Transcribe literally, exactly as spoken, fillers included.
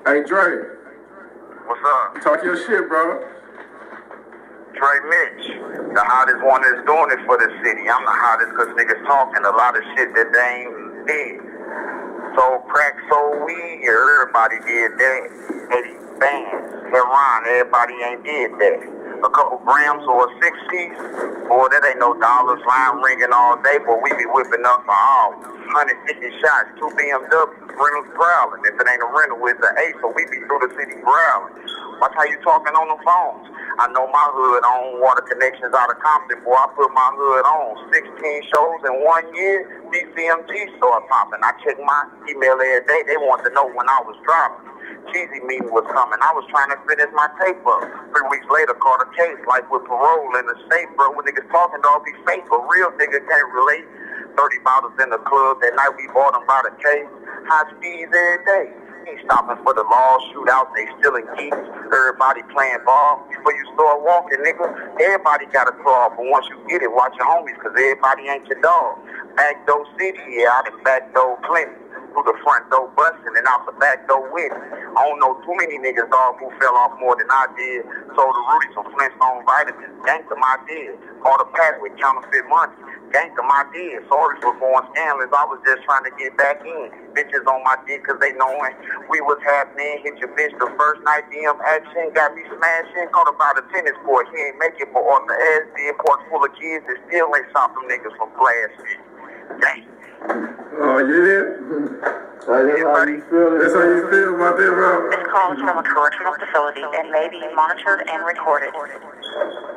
Hey, Dre. What's up? Talk your shit, bro. Dre Mitch, the hottest one that's doing it for the city. I'm the hottest because niggas talking a lot of shit that they ain't did. So crack, so weed, yeah, everybody did that. eighty bands, heroin, everybody ain't did that. A couple grams or a six piece, boy, that ain't no dollars, line ringing all day, but we be whipping up for hours. one hundred fifty shots, two B M Ws, rentals growling. If it ain't a rental, it's an A, so we be through the city growling. Watch how you talking on the phones. I know my hood on water connections out of Compton, boy, I put my hood on. sixteen shows in one year, D C M G started popping. I check my email every day, they wanted to know when I was dropping. Cheesy meeting was coming. I was trying to finish my tape up. Three weeks later, caught a case like with parole in the state, bro. When niggas talking, dog, be fake. But real nigga can't relate. thirty bottles in the club. That night we bought them by the case. High speeds every day. Ain't stopping for the law shootouts. They stealing geeks. Everybody playing ball. Before you start walking, nigga, everybody got a claw. But once you get it, watch your homies, cause everybody ain't your dog. Backdoor city, yeah, out in backdoor plenty. Through the front door busting and out the back door with it. I don't know too many niggas, dog, who fell off more than I did. Sold the Rudy some Flintstone vitamins. Ganked them, I did. Bought a pack with counterfeit money. Ganked them, I did. Sorry for going scandalous. I was just trying to get back in. Bitches on my dick cause they knowing we was happening. Hit your bitch the first night, D M action. Got me smashing. Caught about a tennis court. He ain't make it, but on the ass did. Porch full of kids that still ain't stop them niggas from blasting. Dang. Oh, you did? Oh, that's how you feel. That's how you feel about that, bro. This call is from a correctional facility and may be monitored and recorded.